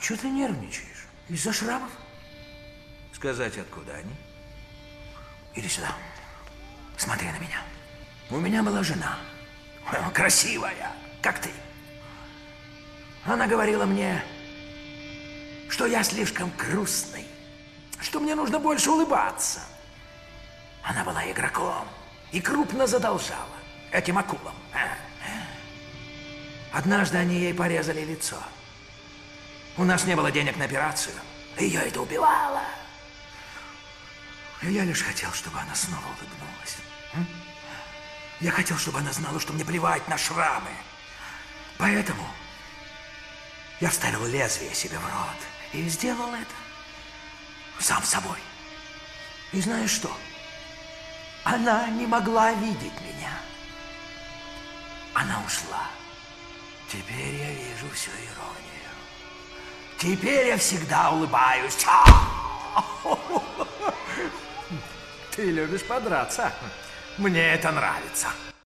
что ты нервничаешь? Из-за шрамов? Сказать, откуда они? Иди сюда. Смотри на меня. У меня была жена. Красивая, как ты. Она говорила мне, что я слишком грустный, что мне нужно больше улыбаться. Она была игроком и крупно задолжала этим акулам. Однажды они ей порезали лицо. У нас не было денег на операцию. Ее это убивало. И я лишь хотел, чтобы она снова улыбнулась. Я хотел, чтобы она знала, что мне плевать на шрамы. Поэтому я вставил лезвие себе в рот и сделал это сам собой. И знаешь что? Она не могла видеть меня. Она ушла. Теперь я вижу всю иронию. Теперь я всегда улыбаюсь. Ты любишь подраться. Мне это нравится.